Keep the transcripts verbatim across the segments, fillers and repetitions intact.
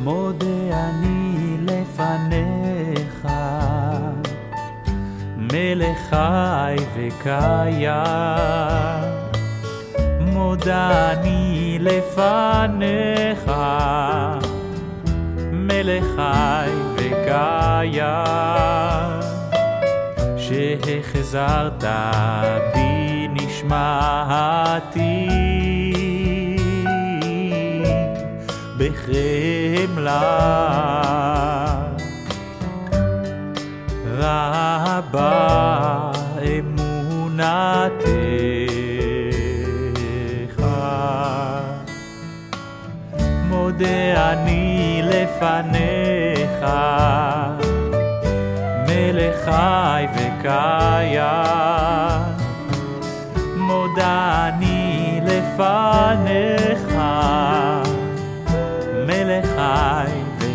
מודה אני לפניך, מלך חי וקיים. מודה אני לפניך, מלך חי וקיים, שהחזרת בי נשמתי בחמלה רבה אמונתך. מודה אני לפניך, מלך חי וקיים. מודה אני לפניך, מלך חי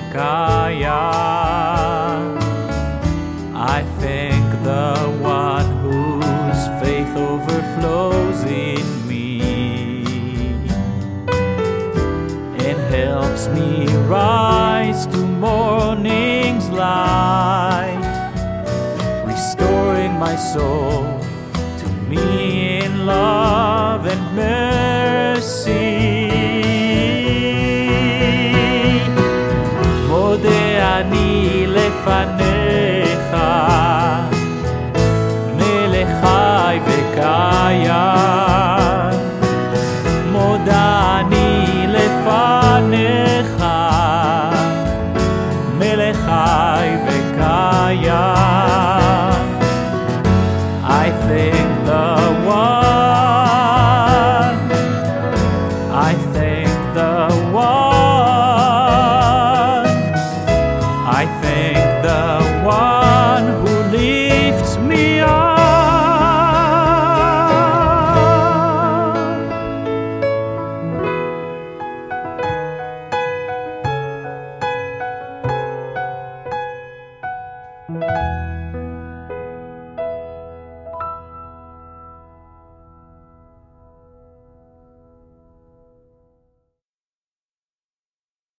וקיים. I thank the one whose faith overflows in me and helps me rise to morning's light, restoring my soul to me in love and mercy. מודה אני לפניך,